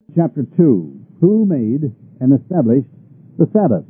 Chapter 2. Who made and established the Sabbath?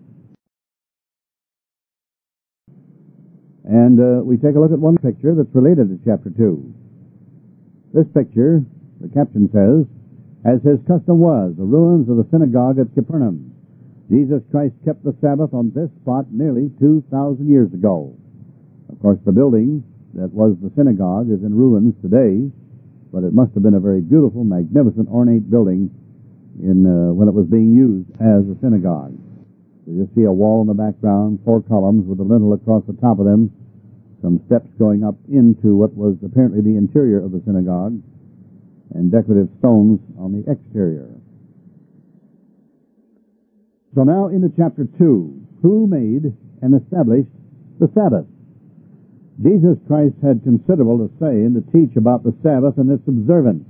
And we take a look at one picture that's related to chapter 2. This picture, the caption says, as his custom was, the ruins of the synagogue at Capernaum. Jesus Christ kept the Sabbath on this spot nearly 2,000 years ago. Of course, the building that was the synagogue is in ruins today, but it must have been a very beautiful, magnificent, ornate building when it was being used as a synagogue. You just see a wall in the background, 4 columns with a lintel across the top of them, some steps going up into what was apparently the interior of the synagogue, and decorative stones on the exterior. So now into chapter 2. Who made and established the Sabbath? Jesus Christ had considerable to say and to teach about the Sabbath and its observance.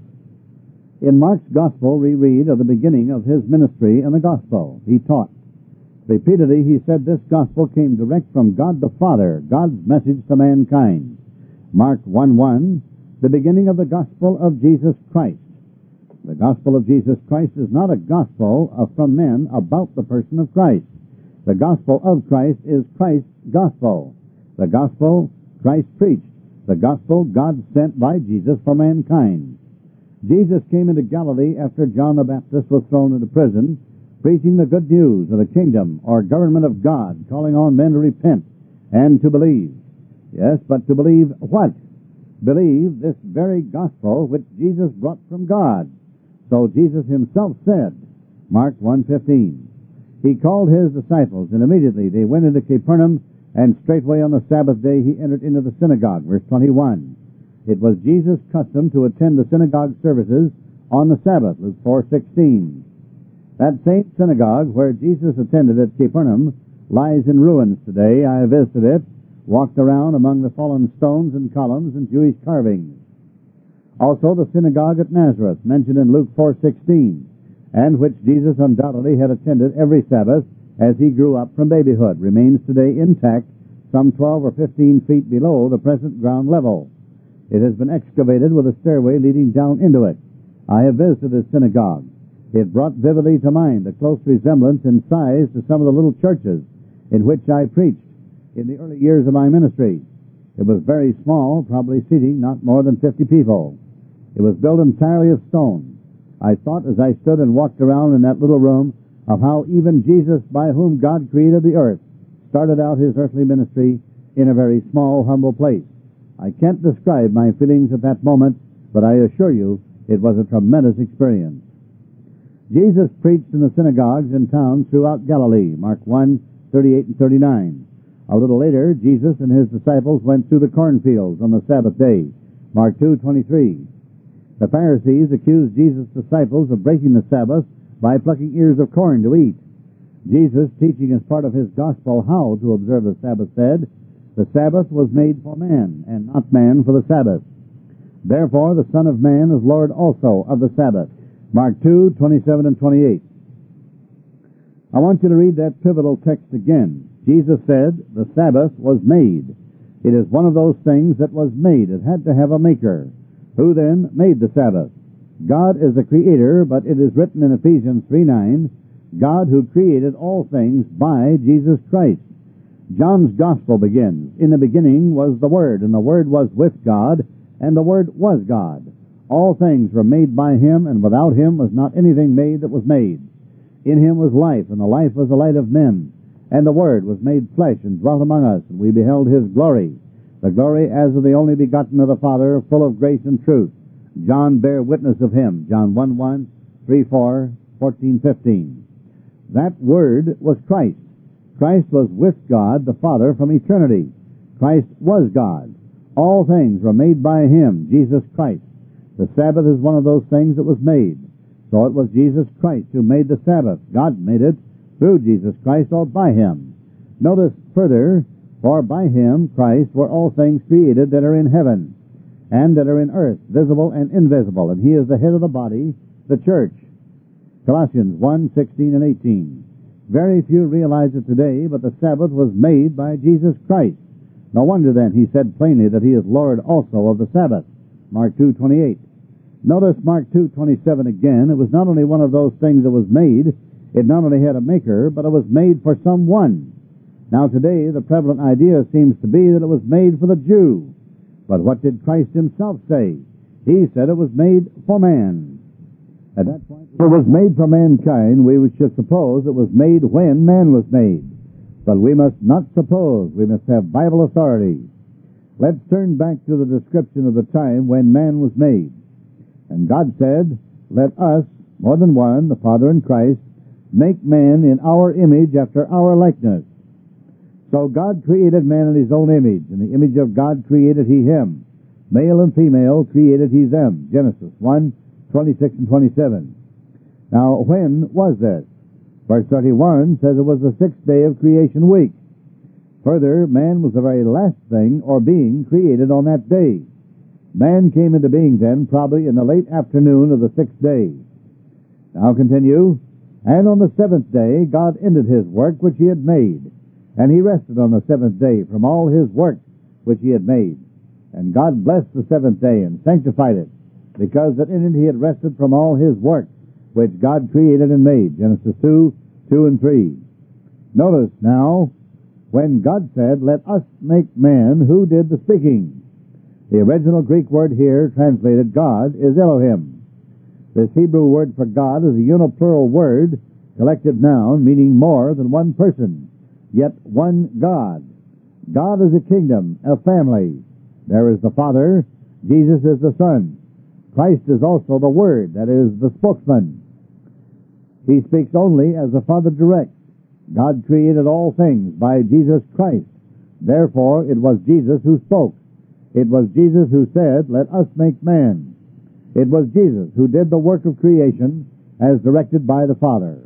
In Mark's Gospel, we read of the beginning of his ministry in the Gospel. He taught. Repeatedly, he said this Gospel came direct from God the Father, God's message to mankind. Mark 1:1, the beginning of the Gospel of Jesus Christ. The Gospel of Jesus Christ is not a gospel from men about the person of Christ. The Gospel of Christ is Christ's Gospel. The Gospel Christ preached. The Gospel God sent by Jesus for mankind. Jesus came into Galilee after John the Baptist was thrown into prison, preaching the good news of the kingdom or government of God, calling on men to repent and to believe. Yes, but to believe what? Believe this very gospel which Jesus brought from God. So Jesus himself said, Mark 1:15, he called his disciples, and immediately they went into Capernaum, and straightway on the Sabbath day he entered into the synagogue. Verse 21. It was Jesus' custom to attend the synagogue services on the Sabbath. Luke 4:16. That same synagogue where Jesus attended at Capernaum lies in ruins today. I visited it, walked around among the fallen stones and columns and Jewish carvings. Also the synagogue at Nazareth, mentioned in Luke 4:16, and which Jesus undoubtedly had attended every Sabbath as he grew up from babyhood, remains today intact some 12 or 15 feet below the present ground level. It has been excavated with a stairway leading down into it. I have visited this synagogue. It brought vividly to mind a close resemblance in size to some of the little churches in which I preached in the early years of my ministry. It was very small, probably seating not more than 50 people. It was built entirely of stone. I thought as I stood and walked around in that little room of how even Jesus, by whom God created the earth, started out his earthly ministry in a very small, humble place. I can't describe my feelings at that moment, but I assure you it was a tremendous experience. Jesus preached in the synagogues in towns throughout Galilee, Mark 1:38 and 39. A little later, Jesus and his disciples went through the cornfields on the Sabbath day, Mark 2:23. The Pharisees accused Jesus' disciples of breaking the Sabbath by plucking ears of corn to eat. Jesus, teaching as part of his gospel how to observe the Sabbath, said, the Sabbath was made for man, and not man for the Sabbath. Therefore the Son of Man is Lord also of the Sabbath. Mark 2:27 and 28. I want you to read that pivotal text again. Jesus said, the Sabbath was made. It is one of those things that was made. It had to have a maker. Who then made the Sabbath? God is the creator, but it is written in Ephesians 3:9, God who created all things by Jesus Christ. John's Gospel begins, in the beginning was the Word, and the Word was with God, and the Word was God. All things were made by him, and without him was not anything made that was made. In him was life, and the life was the light of men. And the Word was made flesh and dwelt among us, and we beheld his glory, the glory as of the only begotten of the Father, full of grace and truth. John bare witness of him, John 1:1, 3:4, 14:15. That Word was Christ. Christ was with God the Father from eternity. Christ was God. All things were made by him, Jesus Christ. The Sabbath is one of those things that was made. So it was Jesus Christ who made the Sabbath. God made it through Jesus Christ or by him. Notice further, for by him, Christ, were all things created that are in heaven and that are in earth, visible and invisible, and he is the head of the body, the church. Colossians 1:16 and 18. Very few realize it today, but the Sabbath was made by Jesus Christ. No wonder then he said plainly that he is Lord also of the Sabbath. Mark 2:28. Notice Mark 2:27 again. It was not only one of those things that was made, it not only had a maker, but it was made for someone. Now today, the prevalent idea seems to be that it was made for the Jew. But what did Christ himself say? He said it was made for man. At that point, if it was made for mankind, we should suppose it was made when man was made. But we must not suppose. We must have Bible authority. Let's turn back to the description of the time when man was made. And God said, let us, more than one, the Father and Christ, make man in our image after our likeness. So God created man in his own image. In the image of God created he him. Male and female created he them. Genesis 1:26 and 27. Now, when was this? Verse 31 says it was the sixth day of creation week. Further, man was the very last thing or being created on that day. Man came into being then probably in the late afternoon of the sixth day. Now continue. And on the seventh day God ended his work which he had made. And he rested on the seventh day from all his work which he had made. And God blessed the seventh day and sanctified it, because that in it he had rested from all his work which God created and made. Genesis 2:2 and 3. Notice now, when God said, let us make man, who did the speaking? The original Greek word here, translated God, is Elohim. This Hebrew word for God is a uniplural word, collective noun, meaning more than one person, yet one God. God is a kingdom, a family. There is the Father, Jesus is the Son. Christ is also the Word, that is, the spokesman. He speaks only as the Father directs. God created all things by Jesus Christ. Therefore, it was Jesus who spoke. It was Jesus who said, let us make man. It was Jesus who did the work of creation as directed by the Father.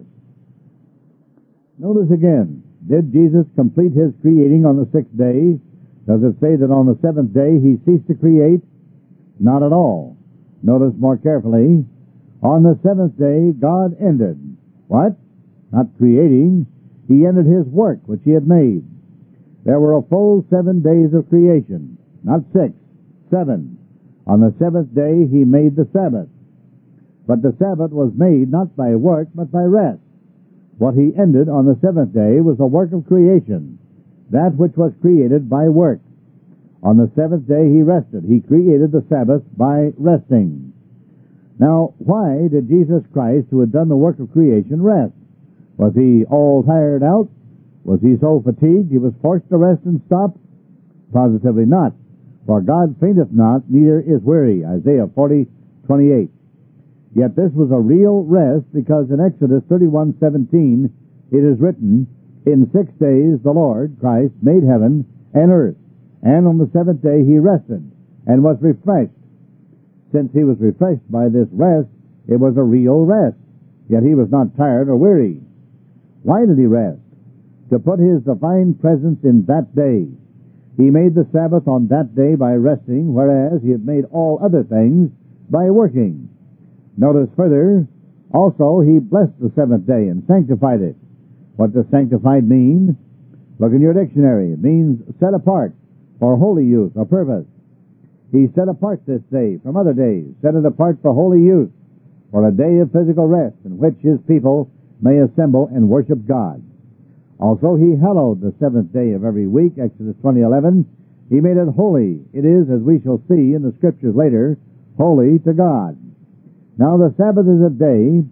Notice again, did Jesus complete his creating on the sixth day? Does it say that on the seventh day he ceased to create? Not at all. Notice more carefully. On the seventh day God ended. What? Not creating. He ended his work which he had made. There were a full 7 days of creation. Not 6, 7. On the seventh day he made the Sabbath. But the Sabbath was made not by work, but by rest. What he ended on the seventh day was the work of creation, that which was created by work. On the seventh day he rested. He created the Sabbath by resting. Now, why did Jesus Christ, who had done the work of creation, rest? Was he all tired out? Was he so fatigued he was forced to rest and stop? Positively not. For God fainteth not, neither is weary. Isaiah 40:28. Yet this was a real rest, because in Exodus 31:17 it is written, in 6 days the Lord, Christ, made heaven and earth, and on the seventh day he rested and was refreshed. Since he was refreshed by this rest, it was a real rest. Yet he was not tired or weary. Why did he rest? To put his divine presence in that day. He made the Sabbath on that day by resting, whereas he had made all other things by working. Notice further, also he blessed the seventh day and sanctified it. What does sanctified mean? Look in your dictionary. It means set apart for holy use or purpose. He set apart this day from other days, set it apart for holy use, for a day of physical rest in which his people may assemble and worship God. Also, he hallowed the seventh day of every week, Exodus 20:11. He made it holy. It is, as we shall see in the Scriptures later, holy to God. Now, the Sabbath is a day.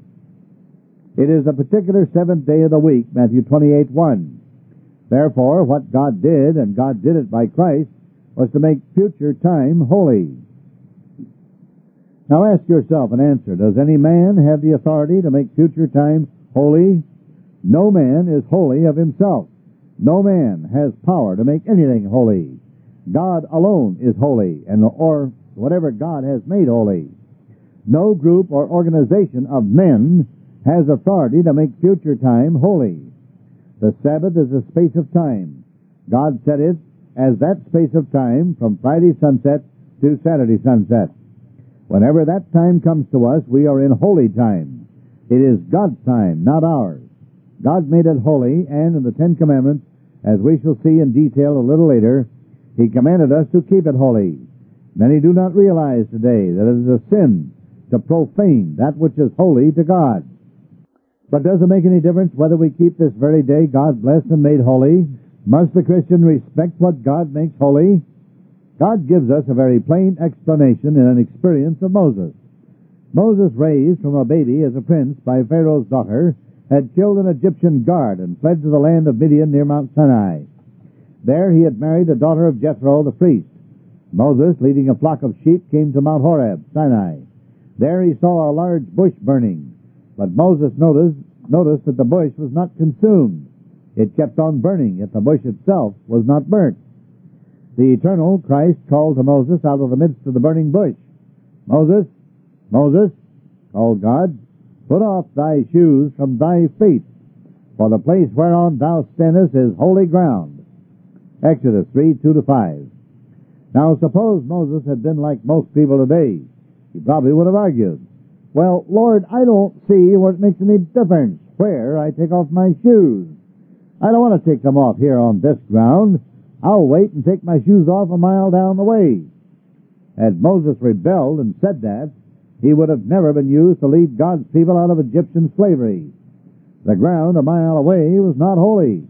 It is a particular seventh day of the week, Matthew 28:1. Therefore, what God did, and God did it by Christ, was to make future time holy. Now ask yourself and answer, does any man have the authority to make future time holy? No man is holy of himself. No man has power to make anything holy. God alone is holy, or whatever God has made holy. No group or organization of men has authority to make future time holy. The Sabbath is a space of time. God set it as that space of time from Friday sunset to Saturday sunset. Whenever that time comes to us, we are in holy time. It is God's time, not ours. God made it holy, and in the Ten Commandments, as we shall see in detail a little later, He commanded us to keep it holy. Many do not realize today that it is a sin to profane that which is holy to God. But does it make any difference whether we keep this very day God blessed and made holy? Must the Christian respect what God makes holy? God gives us a very plain explanation in an experience of Moses. Moses, raised from a baby as a prince by Pharaoh's daughter, had killed an Egyptian guard and fled to the land of Midian near Mount Sinai. There he had married the daughter of Jethro the priest. Moses, leading a flock of sheep, came to Mount Horeb, Sinai. There he saw a large bush burning, but Moses noticed that the bush was not consumed. It kept on burning, yet the bush itself was not burnt. The eternal Christ called to Moses out of the midst of the burning bush. "Moses, Moses," called God, "put off thy shoes from thy feet, for the place whereon thou standest is holy ground." Exodus 3:2-5. Now suppose Moses had been like most people today. He probably would have argued, "Well, Lord, I don't see where it makes any difference where I take off my shoes. I don't want to take them off here on this ground. I'll wait and take my shoes off a mile down the way." Had Moses rebelled and said that, he would have never been used to lead God's people out of Egyptian slavery. The ground a mile away was not holy.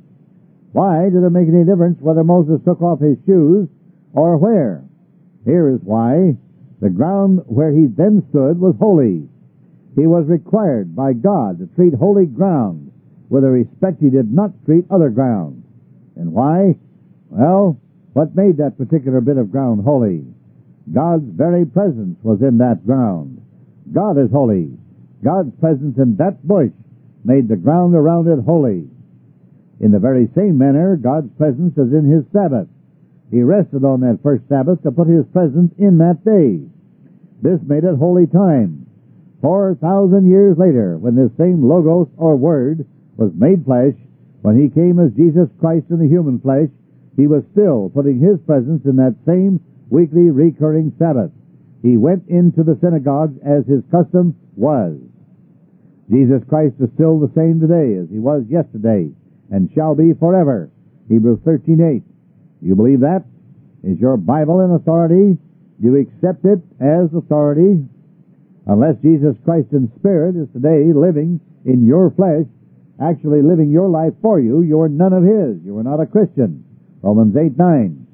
Why did it make any difference whether Moses took off his shoes or where? Here is why. The ground where he then stood was holy. He was required by God to treat holy ground with a respect he did not treat other ground. And why? Well, what made that particular bit of ground holy? God's very presence was in that ground. God is holy. God's presence in that bush made the ground around it holy. In the very same manner, God's presence is in His Sabbath. He rested on that first Sabbath to put His presence in that day. This made it holy time. 4,000 years later, when this same Logos or Word was made flesh, when He came as Jesus Christ in the human flesh, He was still putting His presence in that same weekly recurring Sabbath. He went into the synagogues as His custom was. Jesus Christ is still the same today as He was yesterday and shall be forever. Hebrews 13:8. You believe that? Is your Bible an authority? Do you accept it as authority? Unless Jesus Christ in spirit is today living in your flesh, actually living your life for you, you are none of His. You are not a Christian. Romans 8:9.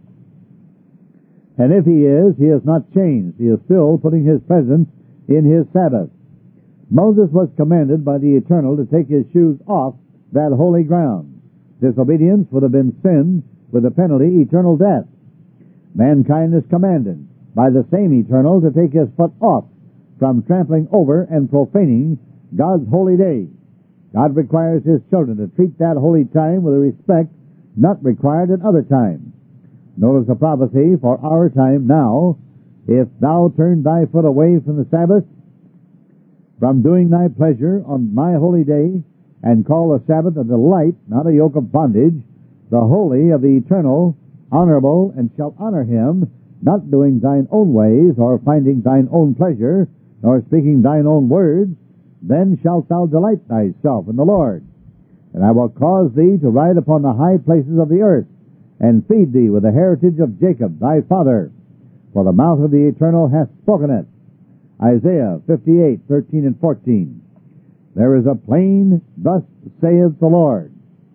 And if He has not changed. He is still putting His presence in His Sabbath. Moses was commanded by the Eternal to take his shoes off that holy ground. Disobedience would have been sin with a penalty, eternal death. Mankind is commanded by the same Eternal to take his foot off from trampling over and profaning God's holy day. God requires His children to treat that holy time with a respect not required at other times. Notice the prophecy for our time now. If thou turn thy foot away from the Sabbath, from doing thy pleasure on my holy day, and call the Sabbath a delight, not a yoke of bondage, the holy of the Eternal, honorable, and shall honor Him, not doing thine own ways, or finding thine own pleasure, nor speaking thine own words, then shalt thou delight thyself in the Lord. And I will cause thee to ride upon the high places of the earth, and feed thee with the heritage of Jacob thy father, for the mouth of the Eternal hath spoken it. Isaiah 58:13 and 14. There is a plain, thus saith the Lord.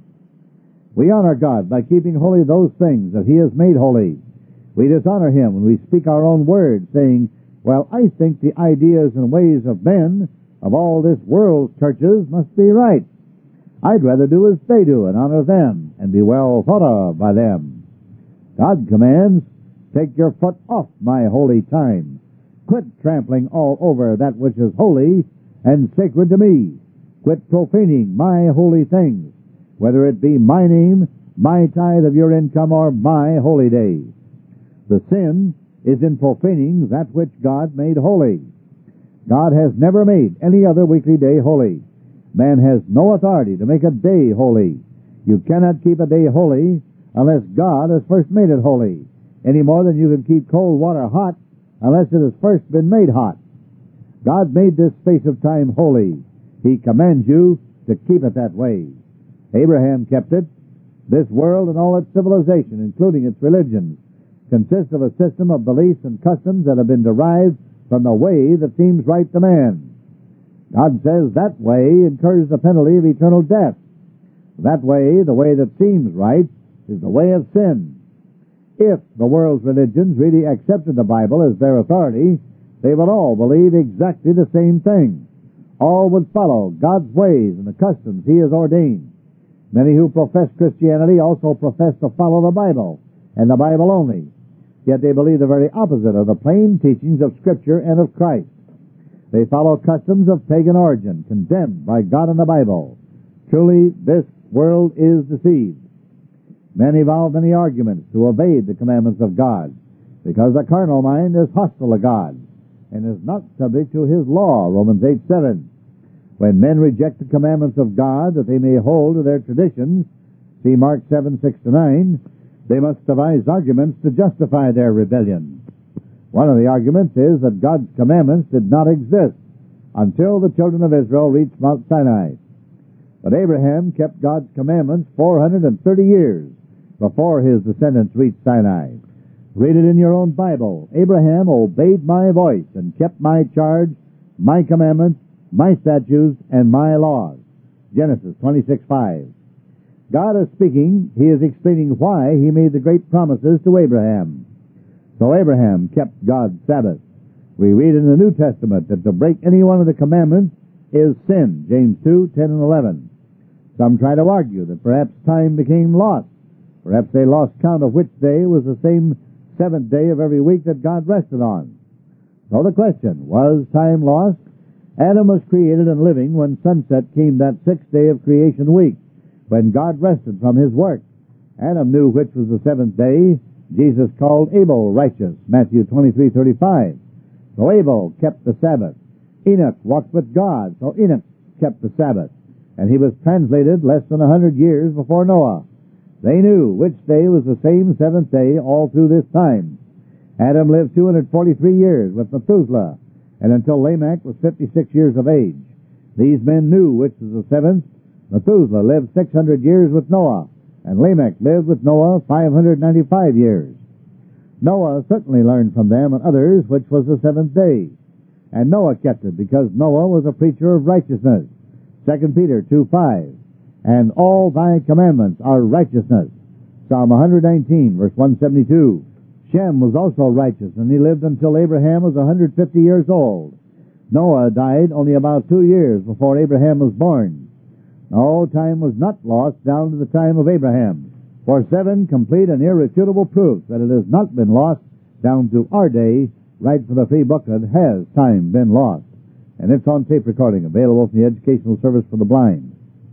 We honor God by keeping holy those things that He has made holy. We dishonor Him when we speak our own words, saying, "Well, I think the ideas and ways of men, of all this world's churches, must be right. I'd rather do as they do and honor them and be well thought of by them." God commands, "Take your foot off my holy time. Quit trampling all over that which is holy and sacred to me. Quit profaning my holy things, whether it be my name, my tithe of your income, or my holy day." The sin is in profaning that which God made holy. God has never made any other weekly day holy. Man has no authority to make a day holy. You cannot keep a day holy unless God has first made it holy, any more than you can keep cold water hot unless it has first been made hot. God made this space of time holy. He commands you to keep it that way. Abraham kept it. This world and all its civilization, including its religions, consists of a system of beliefs and customs that have been derived from the way that seems right to man. God says that way incurs the penalty of eternal death. That way, the way that seems right, is the way of sin. If the world's religions really accepted the Bible as their authority, they would all believe exactly the same thing. All would follow God's ways and the customs He has ordained. Many who profess Christianity also profess to follow the Bible, and the Bible only. Yet they believe the very opposite of the plain teachings of Scripture and of Christ. They follow customs of pagan origin, condemned by God and the Bible. Truly, this world is deceived. Men evolve many arguments to evade the commandments of God, because the carnal mind is hostile to God, and is not subject to His law, Romans 8:7. When men reject the commandments of God that they may hold to their traditions, see Mark 7:6-9, they must devise arguments to justify their rebellion. One of the arguments is that God's commandments did not exist until the children of Israel reached Mount Sinai. But Abraham kept God's commandments 430 years before his descendants reached Sinai. Read it in your own Bible. Abraham obeyed my voice and kept my charge, my commandments, my statutes, and my laws. Genesis 26:5. God is speaking. He is explaining why He made the great promises to Abraham. So Abraham kept God's Sabbath. We read in the New Testament that to break any one of the commandments is sin. James 2:10 and 11. Some try to argue that perhaps time became lost. Perhaps they lost count of which day was the same seventh day of every week that God rested on. So the question, was time lost? Adam was created and living when sunset came that sixth day of creation week, when God rested from His work. Adam knew which was the seventh day. Jesus called Abel righteous, Matthew 23:35. So Abel kept the Sabbath. Enoch walked with God, so Enoch kept the Sabbath. And he was translated less than 100 years before Noah. They knew which day was the same seventh day all through this time. Adam lived 243 years with Methuselah, and until Lamech was 56 years of age. These men knew which was the seventh. Methuselah lived 600 years with Noah, and Lamech lived with Noah 595 years. Noah certainly learned from them and others which was the seventh day. And Noah kept it because Noah was a preacher of righteousness. 2 Peter 2:5. And all thy commandments are righteousness. Psalm 119, verse 172. Shem was also righteous, and he lived until Abraham was 150 years old. Noah died only about 2 years before Abraham was born. No, time was not lost down to the time of Abraham. For 7 complete and irrefutable proofs that it has not been lost down to our day, right for the free booklet, has time been lost. And it's on tape recording, available from the Educational Service for the Blind.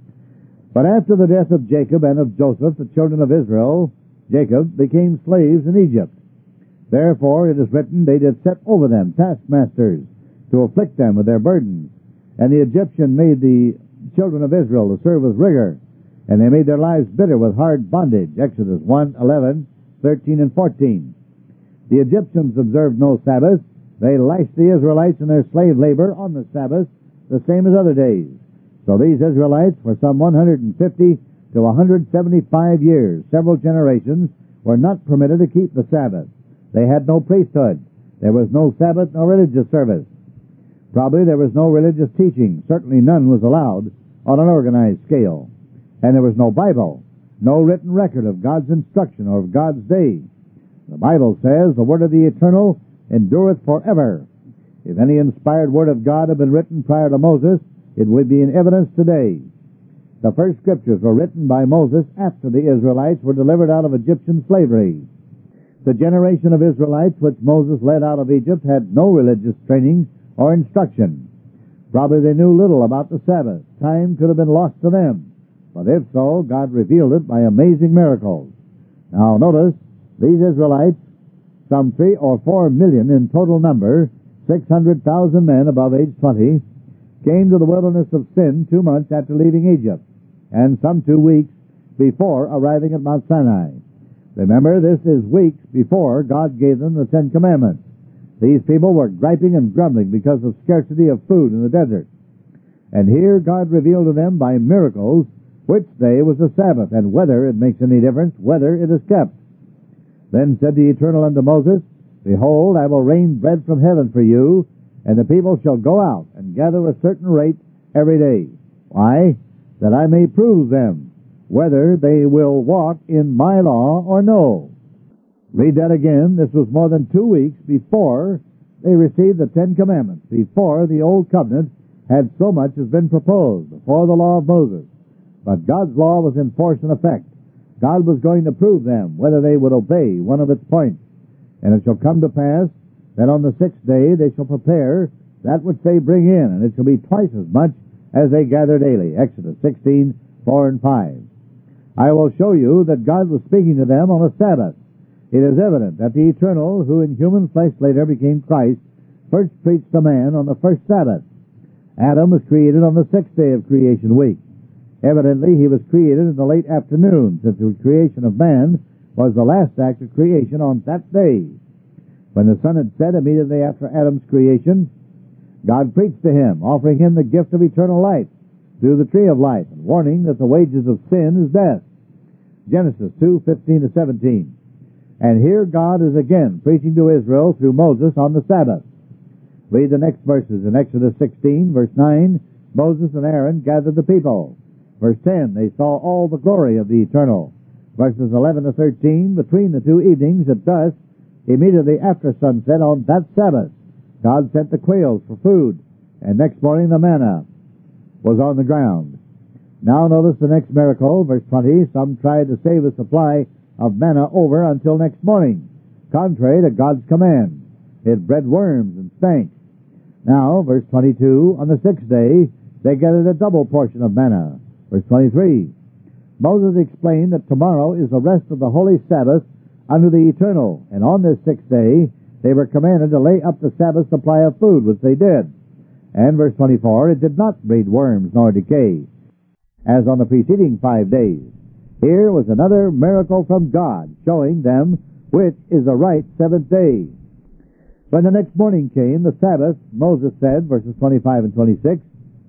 But after the death of Jacob and of Joseph, the children of Israel, Jacob, became slaves in Egypt. Therefore it is written, they did set over them taskmasters to afflict them with their burdens. And the Egyptian made the children of Israel to serve with rigor, and they made their lives bitter with hard bondage. Exodus 1:11, 13, and 14. The Egyptians observed no Sabbath. They lashed the Israelites in their slave labor on the Sabbath, the same as other days. So these Israelites, for some 150 to 175 years, several generations, were not permitted to keep the Sabbath. They had no priesthood. There was no Sabbath nor religious service. Probably there was no religious teaching. Certainly none was allowed on an organized scale. And there was no Bible, no written record of God's instruction or of God's day. The Bible says, the word of the eternal endureth forever. If any inspired word of God had been written prior to Moses, it would be in evidence today. The first scriptures were written by Moses after the Israelites were delivered out of Egyptian slavery. The generation of Israelites which Moses led out of Egypt had no religious training or instruction. Probably they knew little about the Sabbath. Time could have been lost to them. But if so, God revealed it by amazing miracles. Now notice, these Israelites, some 3 or 4 million in total number, 600,000 men above age 20, came to the wilderness of Sin 2 months after leaving Egypt, and some 2 weeks before arriving at Mount Sinai. Remember, this is weeks before God gave them the 10 Commandments. These people were griping and grumbling because of scarcity of food in the desert. And here God revealed to them by miracles which day was the Sabbath, and whether it makes any difference whether it is kept. Then said the Eternal unto Moses, Behold, I will rain bread from heaven for you, and the people shall go out and gather a certain rate every day. Why? That I may prove them, whether they will walk in my law or no. Read that again. This was more than 2 weeks before they received the Ten Commandments, before the Old Covenant had so much as been proposed, before the law of Moses. But God's law was in force and effect. God was going to prove them whether they would obey one of its points. And it shall come to pass that on the 6th day they shall prepare that which they bring in, and it shall be twice as much as they gather daily. Exodus 16, 4 and 5. I will show you that God was speaking to them on a Sabbath. It is evident that the Eternal, who in human flesh later became Christ, first preached to man on the first Sabbath. Adam was created on the 6th day of creation week. Evidently, he was created in the late afternoon, since the creation of man was the last act of creation on that day. When the sun had set immediately after Adam's creation, God preached to him, offering him the gift of eternal life through the tree of life, and warning that the wages of sin is death. Genesis 2:15 to 17. And here God is again preaching to Israel through Moses on the Sabbath. Read the next verses. In Exodus 16, verse 9, Moses and Aaron gathered the people. Verse 10, they saw all the glory of the Eternal. Verses 11 to 13, between the two evenings at dusk, immediately after sunset on that Sabbath, God sent the quails for food, and next morning the manna was on the ground. Now notice the next miracle, verse 20, some tried to save a supply of manna over until next morning, contrary to God's command. It bred worms and stank. Now, verse 22, on the 6th day, they gathered a double portion of manna. Verse 23, Moses explained that tomorrow is the rest of the holy Sabbath under the Eternal, and on this 6th day they were commanded to lay up the Sabbath supply of food, which they did. And verse 24, it did not breed worms nor decay, as on the preceding 5 days. Here was another miracle from God, showing them which is the right 7th day. When the next morning came, the Sabbath, Moses said, verses 25 and 26,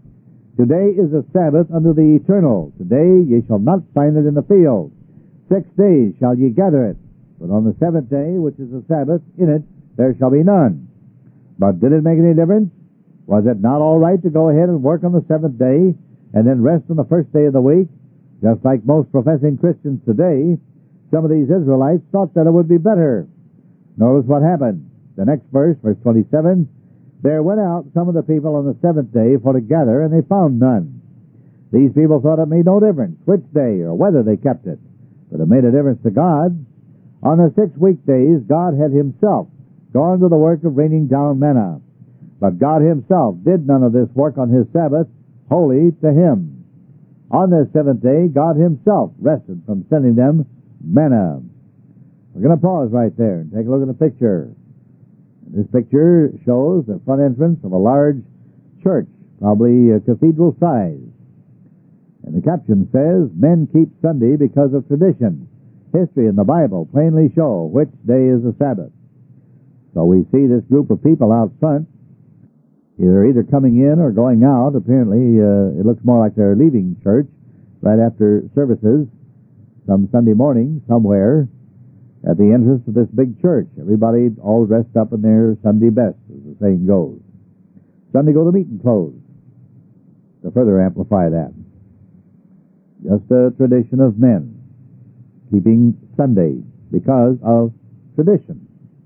Today is a Sabbath unto the Eternal. Today ye shall not find it in the field. 6 days shall ye gather it. But on the 7th day, which is the Sabbath, in it there shall be none. But did it make any difference? Was it not all right to go ahead and work on the 7th day and then rest on the first day of the week? Just like most professing Christians today, some of these Israelites thought that it would be better. Notice what happened. The next verse, verse 27, There went out some of the people on the 7th day for to gather, and they found none. These people thought it made no difference which day or whether they kept it, but it made a difference to God. On the 6 weekdays, God had himself gone to the work of raining down manna. But God himself did none of this work on his Sabbath, holy to him. On this 7th day, God himself rested from sending them manna. We're going to pause right there and take a look at the picture. This picture shows the front entrance of a large church, probably a cathedral size. And the caption says, Men keep Sunday because of tradition. History and the Bible plainly show which day is the Sabbath. So we see this group of people out front, either coming in or going out. Apparently, it looks more like they're leaving church right after services some Sunday morning somewhere at the entrance of this big church. Everybody all dressed up in their Sunday best, as the saying goes. Sunday go to meeting clothes, to further amplify that. Just a tradition of men keeping Sunday because of tradition.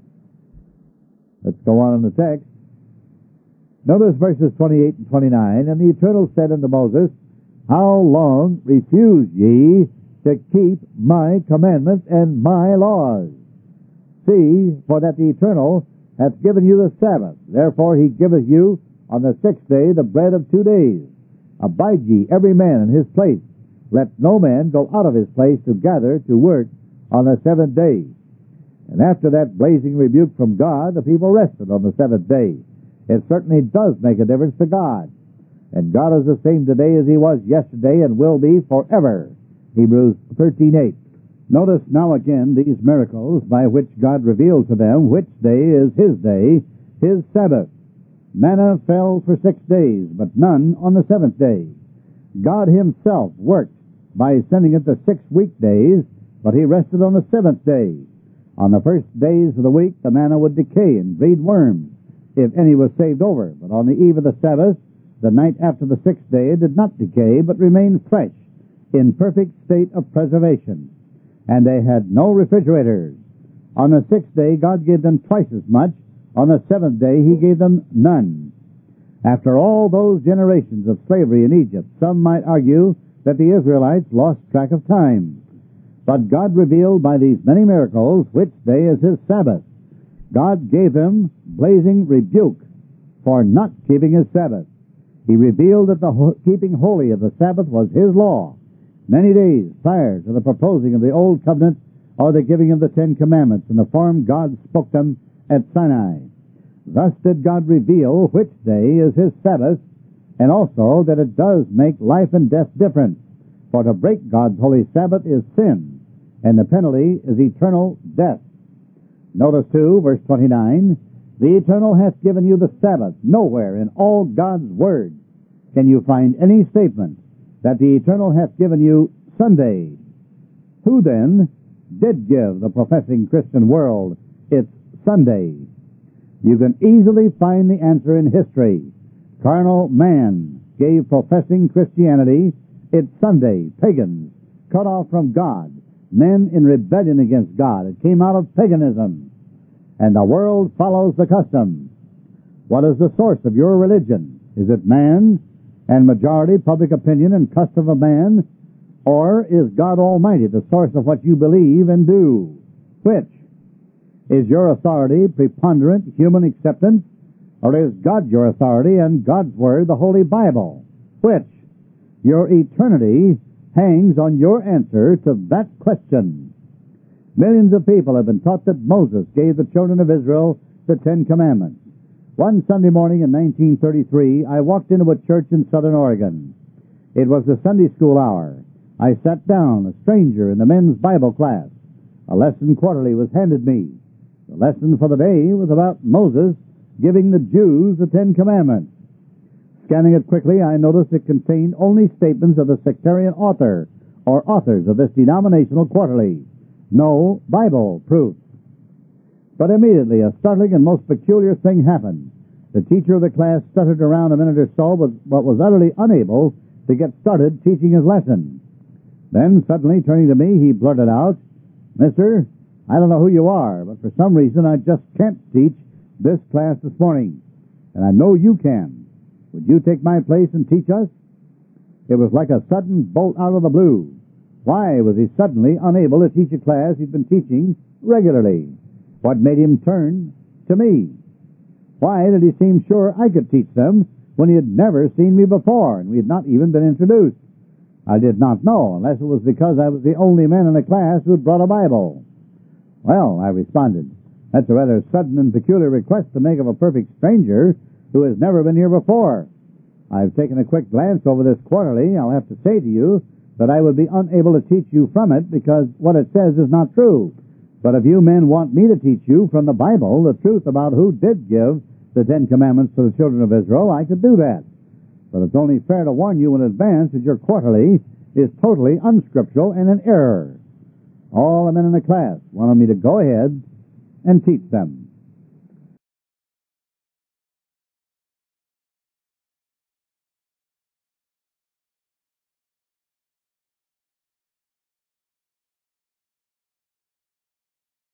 Let's go on in the text. Notice verses 28 and 29. And the Eternal said unto Moses, How long refuse ye to keep my commandments and my laws? See, for that the Eternal hath given you the Sabbath. Therefore he giveth you on the 6th day the bread of 2 days. Abide ye every man in his place. Let no man go out of his place to gather to work on the 7th day. And after that blazing rebuke from God, the people rested on the 7th day. It certainly does make a difference to God. And God is the same today as he was yesterday and will be forever. Hebrews 13:8. Notice now again these miracles by which God revealed to them which day is his day, his Sabbath. Manna fell for 6 days, but none on the 7th day. God himself worked by sending it the 6 weekdays, but he rested on the 7th day. On the first days of the week, the manna would decay and breed worms, if any was saved over. But on the eve of the Sabbath, the night after the sixth day, it did not decay, but remained fresh, in perfect state of preservation. And they had no refrigerators. On the sixth day, God gave them twice as much. On the seventh day, He gave them none. After all those generations of slavery in Egypt, some might argue that the Israelites lost track of time. But God revealed by these many miracles which day is His Sabbath. God gave them blazing rebuke for not keeping His Sabbath. He revealed that the keeping holy of the Sabbath was His law, many days prior to the proposing of the Old Covenant or the giving of the Ten Commandments in the form God spoke them at Sinai. Thus did God reveal which day is His Sabbath, and also that it does make life and death different. For to break God's holy Sabbath is sin, and the penalty is eternal death. Notice, too, verse 29, the Eternal hath given you the Sabbath. Nowhere in all God's Word can you find any statement that the Eternal hath given you Sunday. Who then did give the professing Christian world its Sunday? You can easily find the answer in history. Carnal man gave professing Christianity its Sunday. Pagans, cut off from God, men in rebellion against God. It came out of paganism, and the world follows the custom. What is the source of your religion? Is it man and majority public opinion and custom of man, or is God Almighty the source of what you believe and do? Which? Is your authority preponderant human acceptance, or is God your authority and God's Word the Holy Bible? Which? Your eternity hangs on your answer to that question. Millions of people have been taught that Moses gave the children of Israel the Ten Commandments. One Sunday morning in 1933, I walked into a church in Southern Oregon. It was the Sunday school hour. I sat down, a stranger, in the men's Bible class. A lesson quarterly was handed me. The lesson for the day was about Moses giving the Jews the Ten Commandments. Scanning it quickly, I noticed it contained only statements of the sectarian author or authors of this denominational quarterly. No Bible proof. But immediately a startling and most peculiar thing happened. The teacher of the class stuttered around a minute or so, but was utterly unable to get started teaching his lesson. Then, suddenly turning to me, he blurted out, "Mister, I don't know who you are, but for some reason I just can't teach this class this morning. And I know you can. Would you take my place and teach us?" It was like a sudden bolt out of the blue. Why was he suddenly unable to teach a class he'd been teaching regularly? What made him turn to me? Why did he seem sure I could teach them when he had never seen me before and we had not even been introduced? I did not know, unless it was because I was the only man in the class who had brought a Bible. "Well," I responded, "that's a rather sudden and peculiar request to make of a perfect stranger who has never been here before. I've taken a quick glance over this quarterly. I'll have to say to you that I would be unable to teach you from it because what it says is not true. But if you men want me to teach you from the Bible the truth about who did give the Ten Commandments to the children of Israel, I could do that. But it's only fair to warn you in advance that your quarterly is totally unscriptural and in error." All the men in the class wanted me to go ahead and teach them.